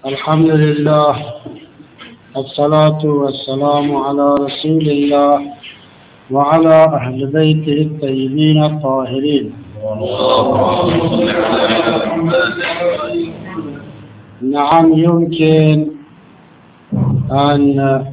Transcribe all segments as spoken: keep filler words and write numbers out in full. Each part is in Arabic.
الحمد لله والصلاة والسلام على رسول الله وعلى أهل بيته الطيبين الطاهرين. نعم، يمكن أن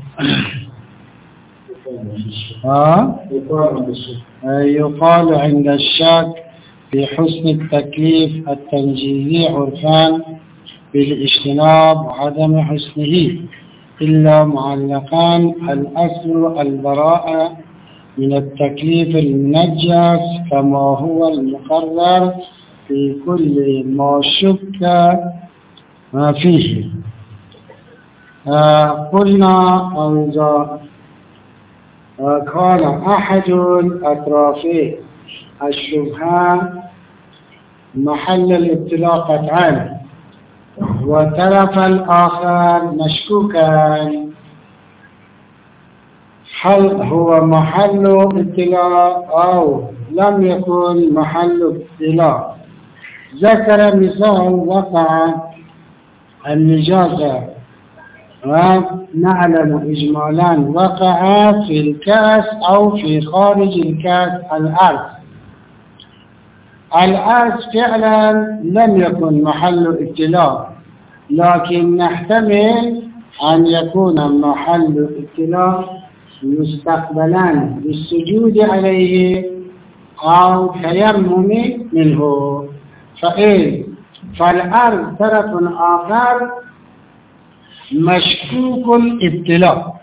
يقال عند الشك في حسن التكليف التنجيزي عرفان بالاجتناب وعدم حسنه إلا معلقان: الأصل البراءة من التكليف المنجس كما هو المقرر في كل ما شك ما فيه. آه قلنا أو إذا آه كان أحد أطراف الشبهة محل الابتلاء قطعا وطرف الآخر مشكوكا، هل هو محل ابتلاء أو لم يكن محل ابتلاء؟ ذكر مثال وقع النجاسة ونعلم إجمالا وقع في الكأس أو في خارج الكأس الأرض. الأرض فعلا لم يكن محل ابتلاء، لكن نحتمل أن يكون محل ابتلاء مستقبلا بالسجود عليه أو تيمم منه، فإن فالأرض طرف آخر مشكوك الابتلاء.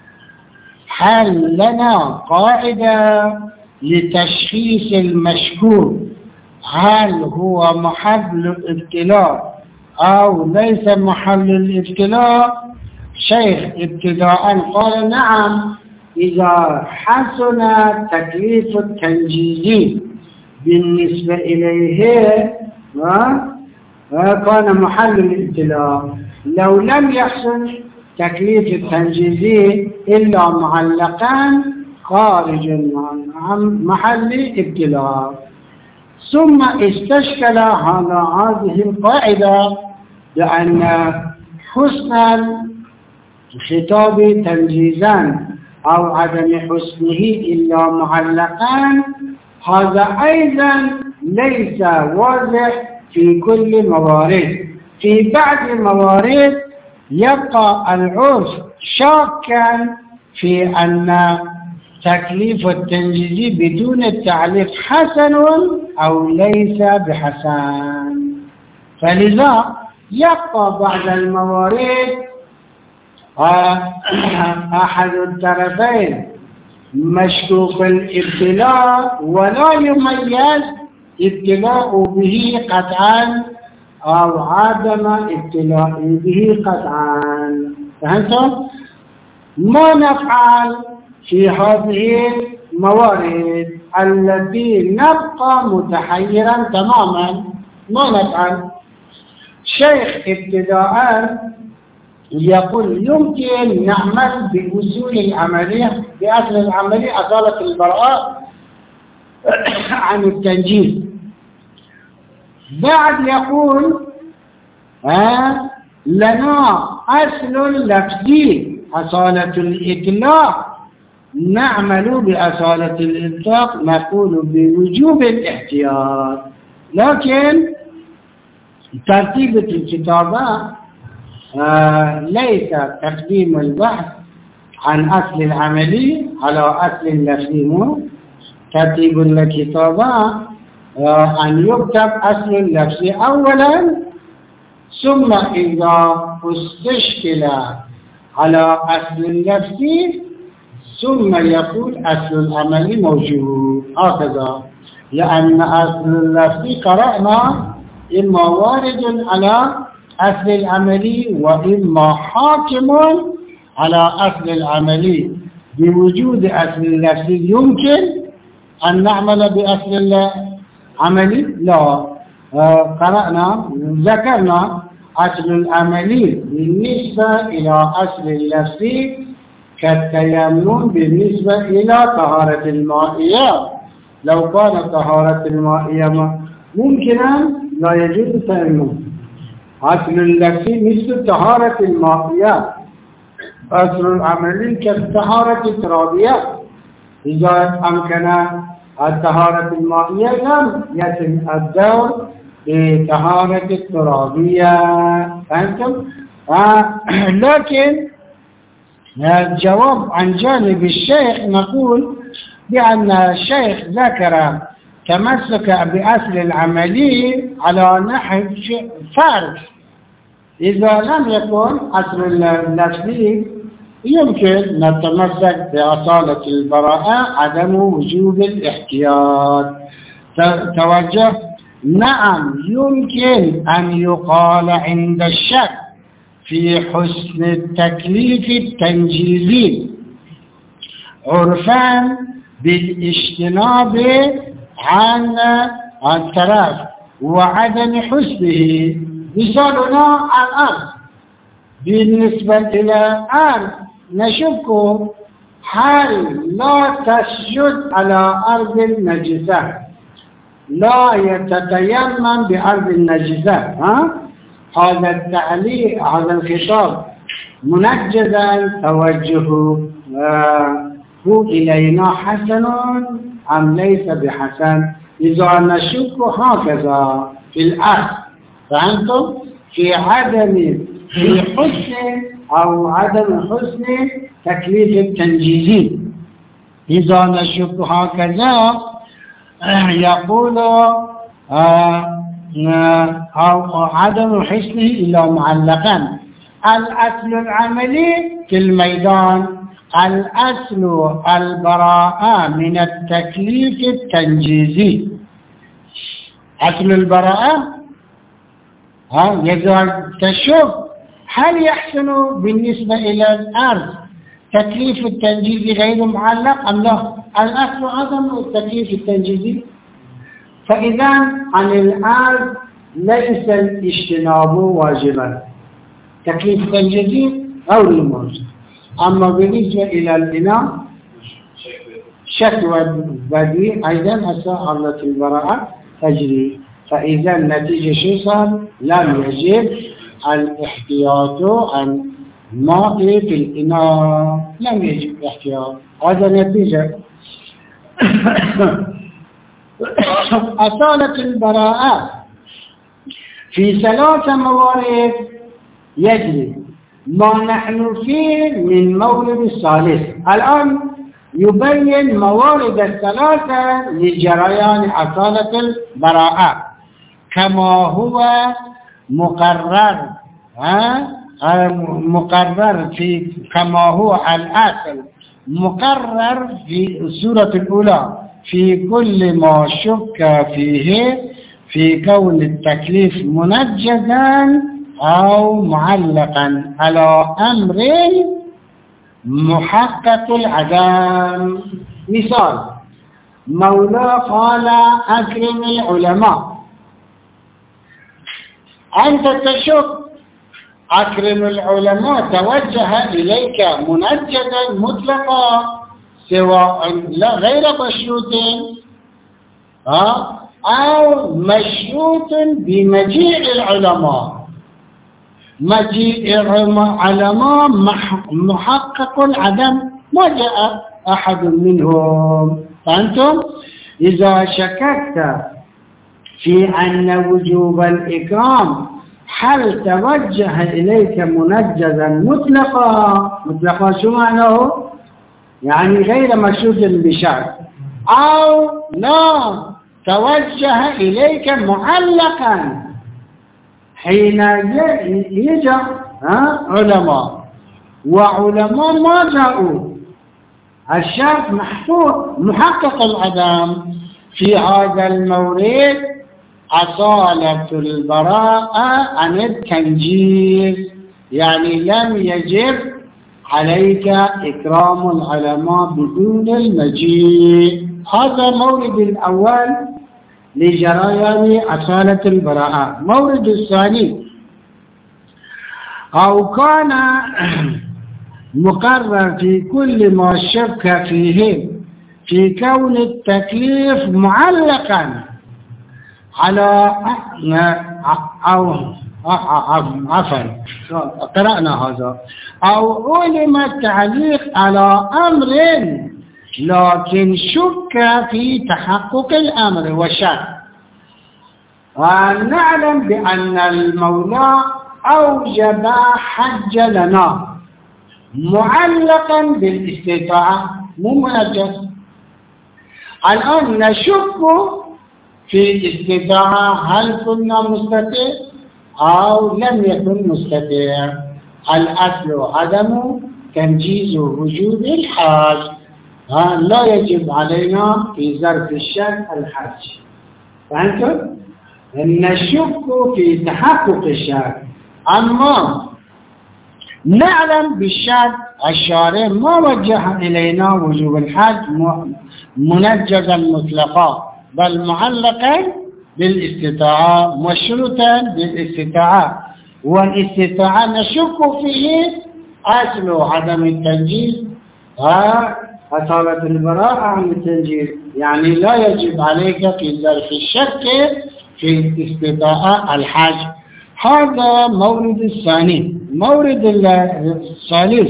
هل لنا قاعدة لتشخيص المشكوك هل هو محل الابتلاء أو ليس محل الابتلاء؟ شيخ ابتداء قال نعم، إذا حسن تكليف التنجيزي بالنسبة إليه كان محل الابتلاء. لو لم يحسن تكليف التنجيزي إلا معلقان خارج عن محل الابتلاء. ثم استشكل هذا هذه القاعدة بأن حسن الخطاب تنجيزان أو عدم حسنه إلا معلقان، هذا أيضا ليس واضح في كل الموارد. في بعض الموارد يبقى العرف شاكا في أن تكليف التنجيزي بدون التعليق حسن أو ليس بحسن، فلذا يبقى بعض الموارد أحد الطرفين مشكوك الابتلاء ولا يميز ابتلاء به قطعا أو عدم ابتلاء به قطعا. فهمتم؟ ما نفعل في هذه الموارد التي نبقى متحيرا تماما؟ ما نفعل؟ شيخ ابتداء يقول يمكن نعمل بأصول العملية بأصل العملية أصالة البراءة عن التنجيز. بعد يقول آه لنا أصل لفظي أصالة الإطلاق، نعمل بأصالة الإطلاق نقول بوجوب الاحتياط. لكن ترتيب الكتابة آه ليس تقديم البحث عن أصل العملي على أصل اللفظي. ترتيب الكتابة آه أن يكتب أصل اللفظي أولا، ثم إذا استشكل على أصل اللفظي ثم يقول أصل العملي موجود، هكذا. لأن أصل اللفظي قرأنا إما وارد على أصل العملي وإما حاكم على أصل العملي. بوجود أصل اللفظي يمكن أن نعمل بأصل العملي؟ لا. آه قرأنا ذكرنا أصل العملي بالنسبة إلى أصل اللفظي كالتيمم بالنسبة إلى طهارة المائية. لو كانت طهارة المائية ممكنا لا يجوز التيمم. أصل اللفظي مثل طهارة المائيات، أصل العملي كالطهارة الترابية. إذا أمكن الطهارة المائية لم يتم الدور بطهارة الترابية. فهمتم؟ آه لكن الجواب عن جانب الشيخ نقول بأن الشيخ ذكر تمسك بأصل العملي على نحو فرق. إذا لم يكن أصل اللفظي يمكن نتمسك بأصالة البراءة عدم وجوب الاحتياط. توجه. نعم يمكن أن يقال عند الشك في حسن التكليف التنجيزي عرفان بالاجتناب عن الترف وعدم حسنه. مثالنا الأرض، بالنسبة إلى الأرض نشك هل لا تسجد على أرض النجسة، لا يتتيمم بأرض النجسة. ها؟ هذا التعليق، هذا الخطاب منجزا توجهه آه هو إلينا حسن أم ليس بحسن؟ إذا نشك هكذا في الأرض، فهمتم؟ في عدم في حسن أو عدم حسن تكليف التنجيزي. إذا نشك هكذا يقول أو عدم حسنه إلا معلقا. الأصل العملي في الميدان الأصل البراءة من التكليف التنجيزي. أصل البراءة ها إذا تشوف هل يحسن بالنسبة إلى الأرض تكليف التنجيزي غير معلق أم لا؟ الأصل عدم التكليف التنجيزي. فإذا عن الأرض ليس الاجتناب واجبا، تكليف التنجيزي غير موجود. أما بالنسبة إلى الإناء شكوى بديع أيضا أصالة البراءة تجري. فإذا النتيجة شو صار؟ لم يجب الاحتياط عن ماء في الإناء، لم يجب الاحتياط. هذا نتيجة. أصالة البراءة في ثلاث موارد يجري ما نحن فيه من مورد الثالث. الآن يبين موارد الثلاثة لجريان أصالة البراءة كما هو مقرر ها مقرر في كما هو الأصل مقرر في السورة الأولى في كل ما شك فيه في كون التكليف منجزا أو معلقا على أمر محقق العدم. مثال مولى قال أكرم العلماء، أنت تشك أكرم العلماء توجه إليك منجزا مطلقا سواء لا غير مشروط أو مشروط بمجيء العلماء. مجيء العلماء محقق العدم، ما جاء أحد منهم. فأنتم إذا شككت في أن وجوب الإكرام هل توجه إليك منجزا مطلقا، مطلقا شو معناه؟ يعني غير مشروط بشرط، أو لا توجه إليك معلقا حين يجي علماء وعلماء ما جاءوا، الشرط محفوظ محقق العدم. في هذا المورد أصالة البراءة عن التنجيز، يعني لم يجب عليك إكرام العلماء بدون المجيء. هذا مورد الأول لجريان أصالة البراءة. مورد الثاني أو كان مقرر في كل ما شك فيه في كون التكليف معلقا على أو عفوا قرأنا هذا. أو علم التعليق على أمر لكن شك في تحقق الأمر وشك. ونعلم بأن المولى أوجب حج لنا معلقا بالاستطاعة مو منجز. الآن نشك في الاستطاعة هل كنا مستطيع أو لم يكن مستطيع. الأصل عدم تنجيز وجوب الحج، لا يجب علينا في ظرف الشك الحج. فهمتم؟ نشك في تحقق الشك، أما نعلم بالشك الشارع ما وجه إلينا وجوب الحج منجزا مطلقا بل معلقا بالاستطاعة مشروطا بالاستطاعة، والاستطاعة نشك فيه أصل عدم التنجيز أصالة البراءة عن التنجيز، يعني لا يجب عليك في ظرف الشك في الاستطاعة الحج. هذا مورد الثاني. مورد الثالث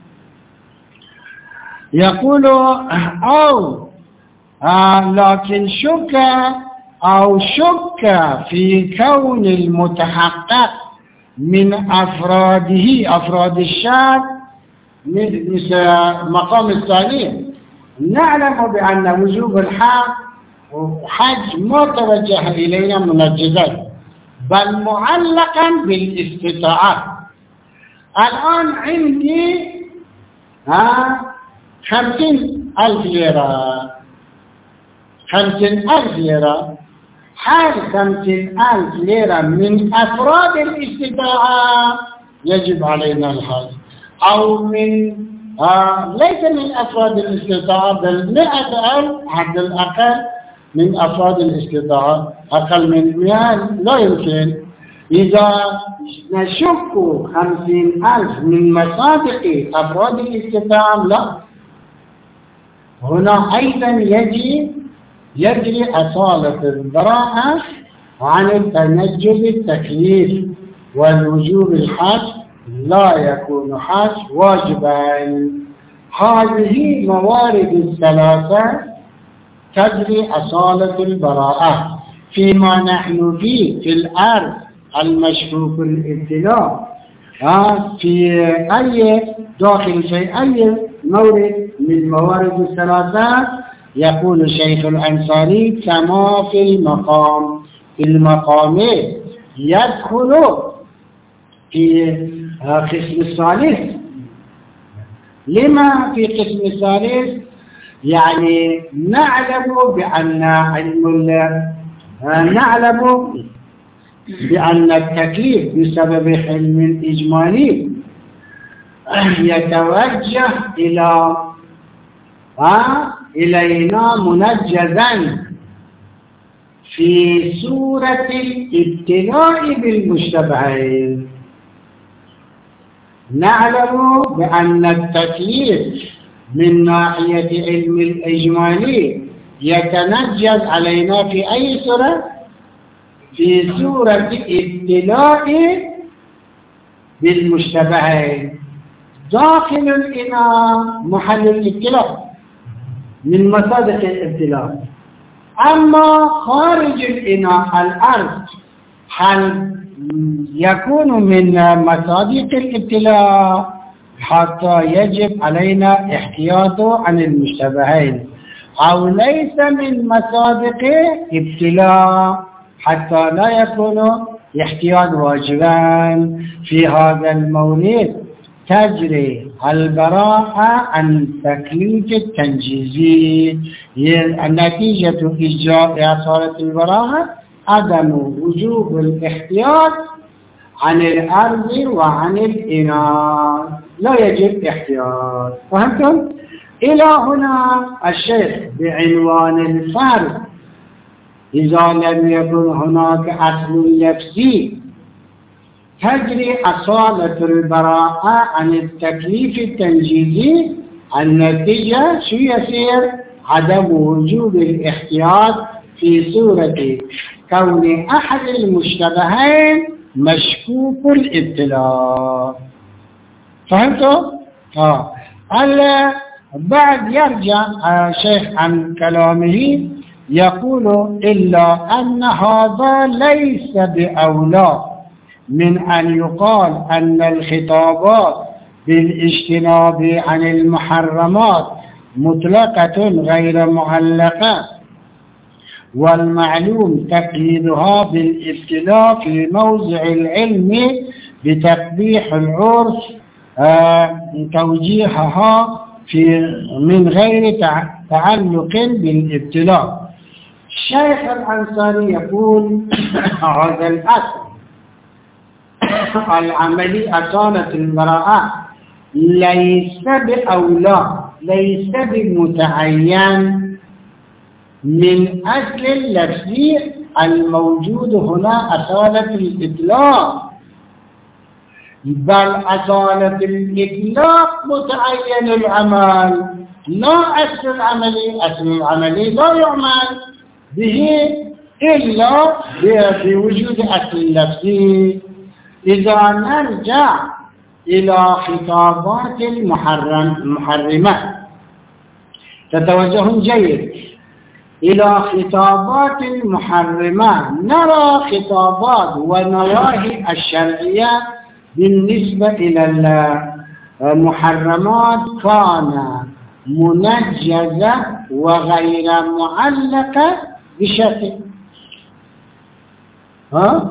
يقول أو آه لكن شك أو شك في كون المتحقق من أفراده أفراد الشك مثل مقام الثاني. نعلم بأن وجوب الحج حج ما توجه إلينا منجزا بل معلقا بالاستطاعة. الآن عندي ها خمسين ألف ليرة خمسين ألف ليرة. هل خمسين ألف ليرة من أفراد الاستطاعة يجب علينا الحج أو من آه ليس من أفراد الاستطاعة بل مئة ألف حد الأقل من أفراد الاستطاعة، أقل من مئة لا يمكن. إذا نشك خمسين ألف من مصادق أفراد الاستطاعة لا، هنا أيضا يجي يجري أصالة البراءة عن التنجز التكليف والوجوب الحج لا يكون حج واجبا. هذه موارد الثلاثة تجري أصالة البراءة فيما نحن فيه في الأرض المشكوك الابتلاء في أي داخل في أي مورد من موارد الثلاثة. يقول الشيخ الأنصاري كما في المقام في المقام يدخل في قسم الثالث. لما في قسم الثالث؟ يعني نعلم بأن علم نعلم بأن التكليف بسبب حلم إجمالي يتوجه إلى إلينا منجزا في صورة الابتلاء بالمشتبهين. نعلم بأن التكليف من ناحية علم الإجمالي يتنجز علينا في أي صورة؟ في صورة ابتلاء بالمشتبهين. داخل الإناء محل الابتلاء من مصادق الابتلاء، أما خارج الإناء الأرض هل يكون من مصادق الابتلاء حتى يجب علينا احتياط عن المشتبهين، أو ليس من مصادق ابتلاء حتى لا يكون احتياط واجبا. في هذا المورد تجري البراءة عن تكليف التنجيزي. النتيجة إجراء أصالة البراءة عدم وجوب الاحتياط عن الأرض وعن الإناء، لا يجب احتياط. فهمتم؟ إلى هنا الشيخ بعنوان الفرق إذا لم يكن هناك أصل نفسي تجري أصالة البراءة عن التكليف التنجيزي. النتيجة شو يصير؟ عدم وجوب الاحتياط في صورة كون أحد المشتبهين مشكوك الابتلاء. فهمتوا؟ آه. هلا بعد يرجع الشيخ عن كلامه يقول إلا أن هذا ليس بأولى من أن يقال أن الخطابات بالاجتناب عن المحرمات مطلقة غير معلقة، والمعلوم تقييدها بالابتلاء في موضع العلم بتقبيح العرف آه توجيهها في من غير تعلق بالابتلاء. الشيخ الأنصاري يقول هذا الأصل العملي أصالة البراءة ليس بأولى، ليس بمتعين من أجل اللفظ الموجود هنا أصالة الإطلاق، بل أصالة الإطلاق متعين العمل، لا أصل العملي. أصل العملي لا يعمل به إلا بوجود أصل اللفظ. إذا نرجع إلى خطابات المحرم المحرمات تتوجه جيد إلى خطابات المحرمات، نرى خطابات ونواهي الشرعية بالنسبة إلى المحرمات كان منجزة وغير معلقة بشكل ها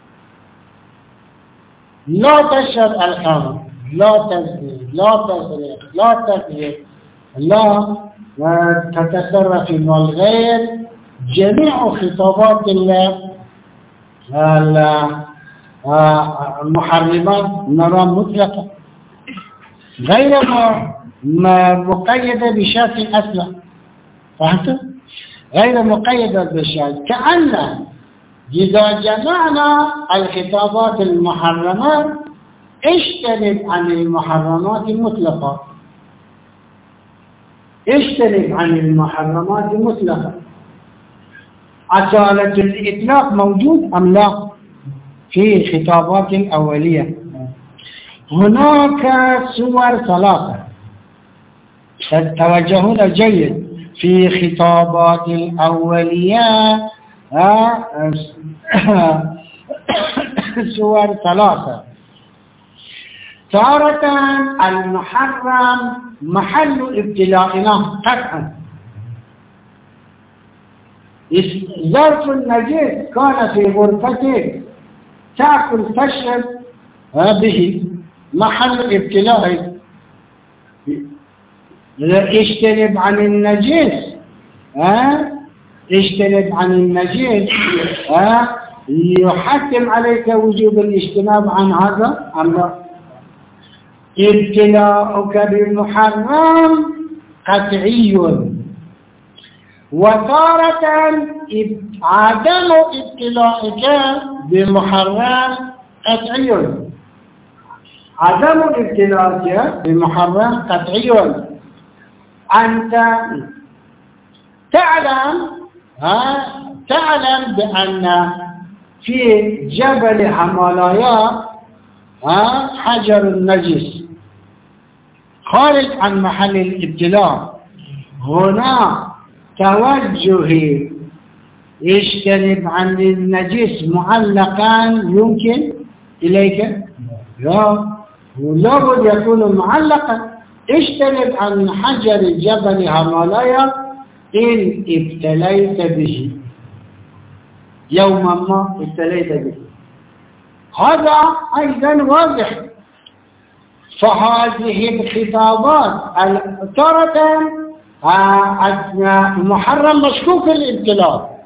لا تشرب الخمر، لا تزني، لا تسرق، لا تكذب، لا تتصرف في الغير. جميع خطابات المحرمات نرى مطلقة غير مقيدة بشرط أصلا. فهمت؟ غير مقيدة بشرط، كأن إذا جمعنا الخطابات المحرمات اجتنب عن المحرمات المطلقة، اجتنب عن المحرمات المطلقة. أصالة الإطلاق موجود أم لا في خطابات الأولية؟ هناك صور ثلاثة توجهون جيد في خطابات الأولية. صور ثلاثة. تارة المحرم محل ابتلاءنا قطعا، ظرف النجس كان في غرفته تأكل تشرب به، محل ابتلاء. اجتنب عن النجس، ها اجتنب عن النجس، ها يحتم عليك وجوب الاجتناب عن هذا أم لا؟ ابتلاؤك بالمحرم قطعي، وتارة عدم ابتلاؤك بالمحرم قطعي. عدم ابتلاؤك بالمحرم قطعي. أنت تعلم ها تعلم بأن في جبل هيمالايا ها حجر النجس خارج عن محل الابتلاء. هنا توجه اجتنب عن النجس معلقا يمكن إليك؟ لا، لابد يكون معلقا. اجتنب عن حجر جبل هيمالايا إن ابتليت به، يوما ما ابتليت به. هذا أيضا واضح. فهذه الخطابات تارة محرم مشكوك الابتلاء،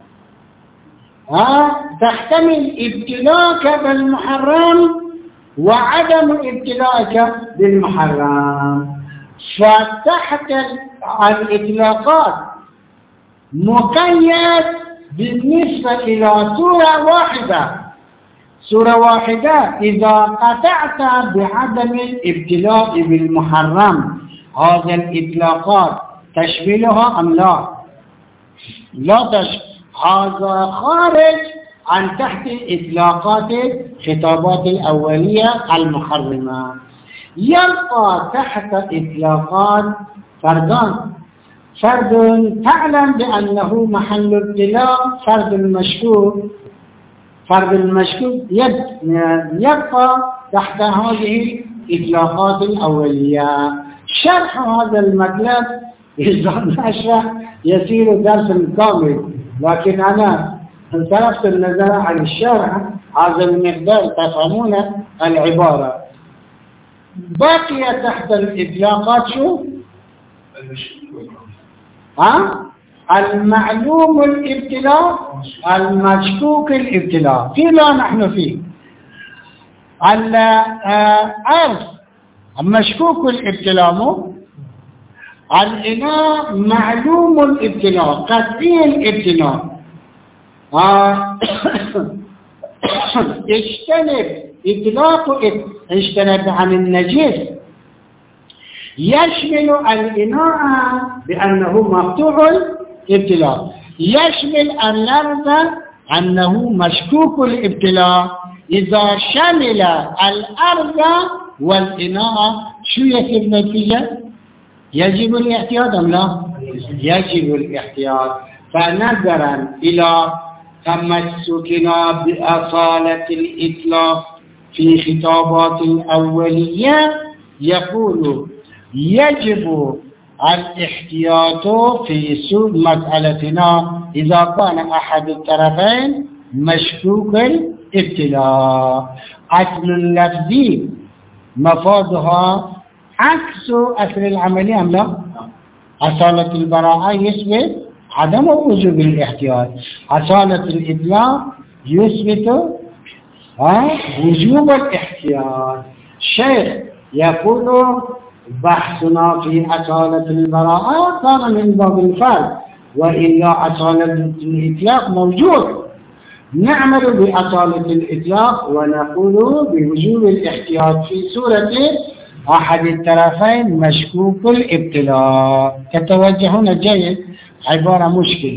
تحتمل ابتلاءك بالمحرم وعدم ابتلاءك بالمحرم. فتحت الإطلاقات مقيد بالنسبة إلى سورة واحدة، سورة واحدة إذا قطعت بعدم الابتلاء بالمحرم، هذا الإطلاقات تشملها أم لا؟ لا تشمل. هذا خارج عن تحت إطلاقات الخطابات الأولية المحرمة. يبقى تحت إطلاقات فردان: فرد تعلم بأنه محل ابتلاء، فرد المشكوك. فرد المشكوك يبقى تحت هذه الإطلاقات الأولية. شرح هذا المطلب إذا نشرح يصير درس كامل، لكن أنا صرفت النظر عن الشرح هذا المقدار تفهمون العبارة. بقي تحت الإطلاقات شو؟ ها؟ المعلوم الابتلاء، المشكوك الابتلاء. فيما نحن فيه الأرض مشكوك الابتلاء، مو الإناء معلوم الابتلاء، قطعي الابتلاء. آه. اجتنب إطلاق اجتنب عن النجس يشمل الإناء بأنه مقطوع الابتلاء، يشمل الأرض أنه مشكوك الابتلاء. إذا شمل الأرض والإناء شو يصير النتيجة؟ يجب الاحتياط أم لا؟ يجب الاحتياط. فنظرا إلى تمسكنا بأصالة الإطلاق في خطابات الأولية يقول يجب الاحتياط في سوء مسألتنا إذا كان أحد الطرفين مشكوك الابتلاء. أصل اللفظ مفادها عكس أصل العملية أم لا؟ أصالة البراءة يثبت عدم وجوب الاحتياط، أصالة الإطلاق يثبت وجوب الاحتياط. الشيخ يقول بحثنا في أصالة البراءة كان من باب الفرد، وإلا أصالة الإطلاق موجود. نعمل بأصالة الإطلاق ونقول بوجوب الاحتياط في سورة أحد الطرفين مشكوك الابتلاء. تتوجهون جيد، عبارة مشكلة.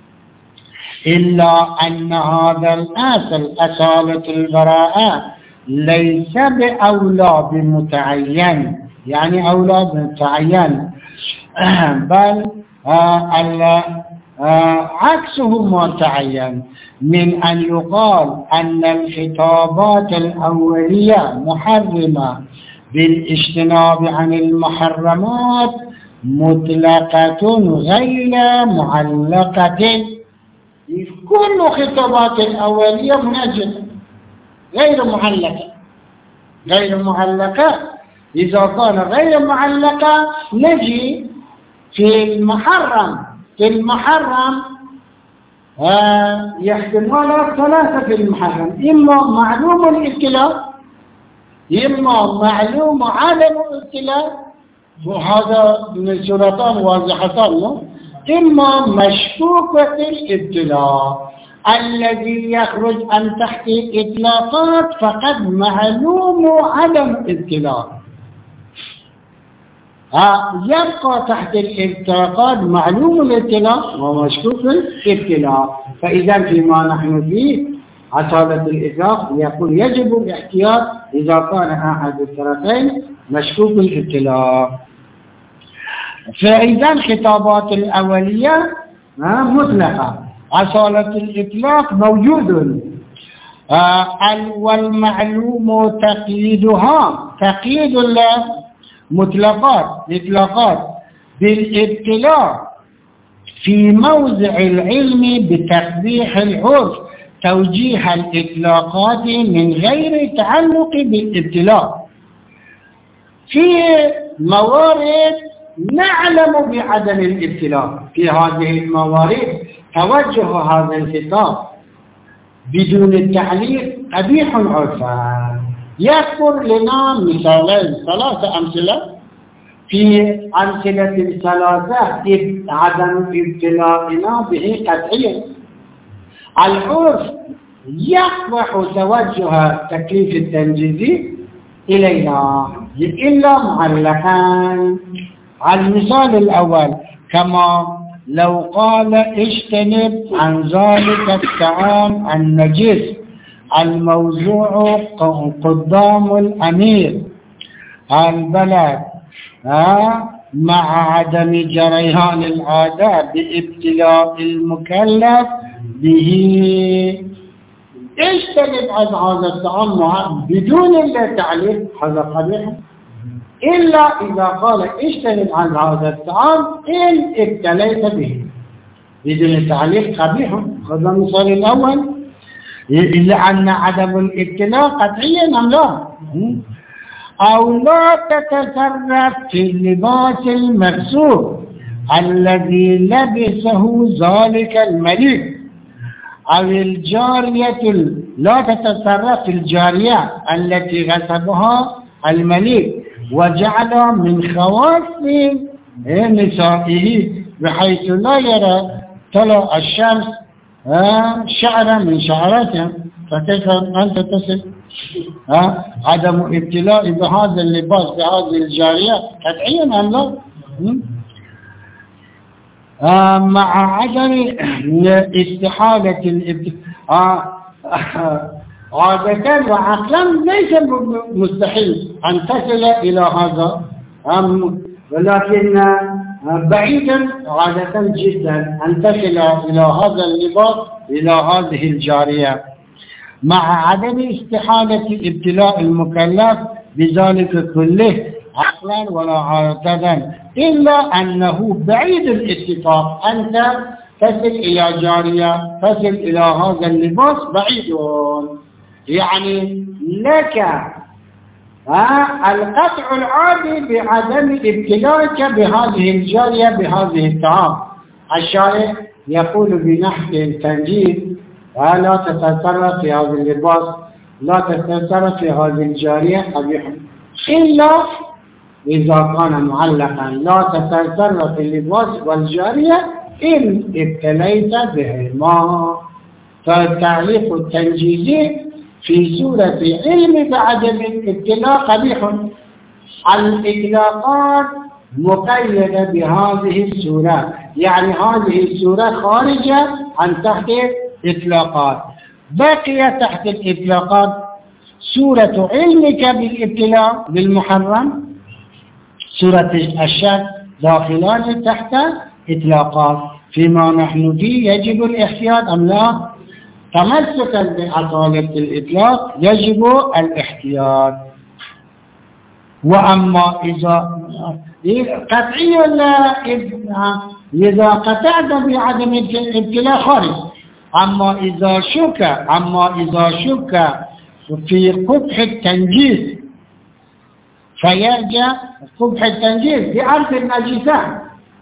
إلا أن هذا الأصل أصالة البراءة ليس بأولى بمتعين، يعني أولى بمتعين، بل آه آه عكسه متعين، من أن يقال أن الخطابات الأولية محرمة بالاجتناب عن المحرمات مطلقة غير معلقة. كل خطابات الأولية منجمة غير معلقة. غير معلقة إذا كان غير معلقة نجي في المحرم. في المحرم آه يحتمل ثلاثة في المحرم: إما معلوم الابتلاء، إما معلوم عدم الابتلاء، وهذا من سورتان واضحتان، إما مشكوكة الابتلاء الذي يخرج عن تحت الإطلاقات فقد معلوم عدم الابتلاء. يبقى تحت الإطلاقات معلوم الابتلاء ومشكوك الابتلاء. فإذا فيما نحن فيه أصالة الإطلاق يقول يجب الاحتياط إذا كان أحد الطرفين مشكوك الابتلاء. فإذا الخطابات الأولية مطلقة، أصالة الإطلاق موجود، والمعلوم تقييدها تقييد المطلقات إطلاقات بالابتلاء في موضع العلم بتقبيح العرف توجيه الإطلاقات من غير تعلق بالابتلاء. في موارد نعلم بعدم الابتلاء، في هذه الموارد توجه هذا الخطاب بدون التعليق قبيح عرفا. يذكر لنا مثالين، ثلاثة أمثلة. في أمثلة ثلاثة عدم ابتلاءنا به قطعيا. العرف يقبح توجه تكليف التنجيزي إلينا إلا معلقان. المثال الأول: كما لو قال اجتنب عن ذلك الطعام النجس الموضوع قدام الأمير البلد مع عدم جريان العادة بابتلاء المكلف به، اجتنب عن هذا الطعام بدون التعليق، هذا قبيح. إلا إذا قال اجتنب عن هذا الطعام إن ابتليت به بدون التعليق قبيح. هذا المثال الأول. إلا أن عدم الابتلاء قطعيا أم لا؟ أو لا تتصرف في اللباس المكسور الذي لبسه ذلك الملك، أو الجارية لا تتصرف في الجارية التي غصبها الملك وجعل من خواص نسائه بحيث لا يرى طلوع الشمس شعرا من شعراتها، فكيف أنت تصل عدم ابتلاء بهذا اللباس بهذه الجارية قطعيا أم لا؟ آه مع عدم استحالة الابتلاء عادة وعقلا ليس مستحيل أن تصل إلى هذا، ولكن بعيدا عادة جدا أن تصل إلى هذا اللباس إلى هذه الجارية، مع عدم استحالة ابتلاء المكلف بذلك كله عقلا ولا عادة، إلا أنه بعيد الاتفاق. أنت تصل إلى جارية، تصل إلى هذا اللباس بعيد، يعني لك القطع العادي بعدم ابتلاءك بهذه الجارية بهذه الطعام. الشارع يقول بنحو التنجيل لا تتصرف في هذا اللباس، لا تتصرف في هذه الجارية قبيح، إلا إذا كان معلقا لا تتصرف في اللباس والجارية إن ابتليت بهما. فالتعليق التنجيزي في سورة علم بعدم الابتلاء قبيح. الإطلاقات مقيدة بهذه السورة، يعني هذه السورة خارجة عن تحت إطلاقات. بقي تحت الإطلاقات سورة علمك بالابتلاء بالمحرم، سورة الشك داخلان تحت إطلاقات. فيما نحن فيه يجب الاحتياط أم لا؟ تمسكا بأصالة الإطلاق يجب الاحتياط. وأما إذا قطعي لا إذا قطعت بعدم الابتلاء خارج. أما إذا شك أما إذا شك في قبح التنجيز فيرجع قبح التنجيز بعرف النجسة،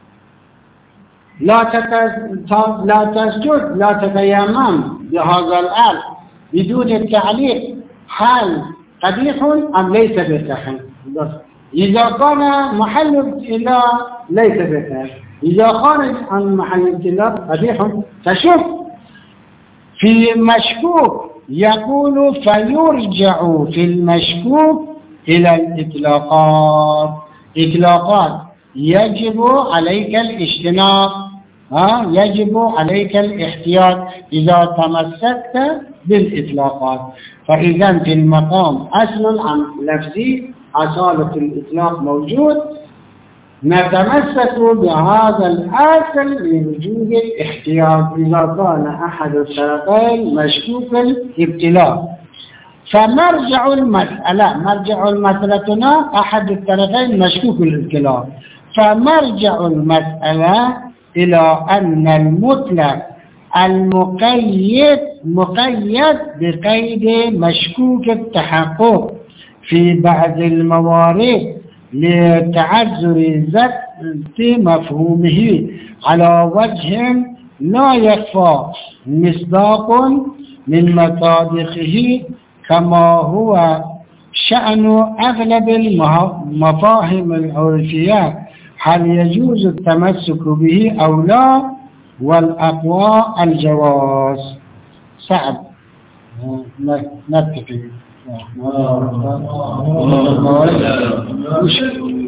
لا لا تسجد لا تتيمم بهذا الأمر بدون التعليق، هل قبيح أم ليس بقبيح؟ إذا كان محل ابتلاء ليس بقبيح، إذا خرج عن محل ابتلاء قبيح. فشوف في مشكوك يقول فيرجع في المشكوك إلى الإطلاقات. إطلاقات يجب عليك الاجتناب، ها يجب عليك الاحتياط إذا تمسكت بالإطلاقات. فإذا في المقام أصل عن لفظي أصالة الإطلاق موجود، نتمسك بهذا الأصل لوجود الاحتياط إذا كان أحد الطرفين مشكوك الابتلاء. فمرجع المسألة مرجع مسألتنا أحد الطرفين مشكوك الابتلاء، فمرجع المسألة إلى أن المطلق المقيد مقيد بقيد مشكوك التحقق في بعض الموارد لتعذر ذات مفهومه على وجه لا يخفى مصداق من مصادقه، كما هو شأن أغلب المفاهيم العرفية. هل يجوز التمسك به أو لا؟ والأقوى الجواز. صعب نتفق.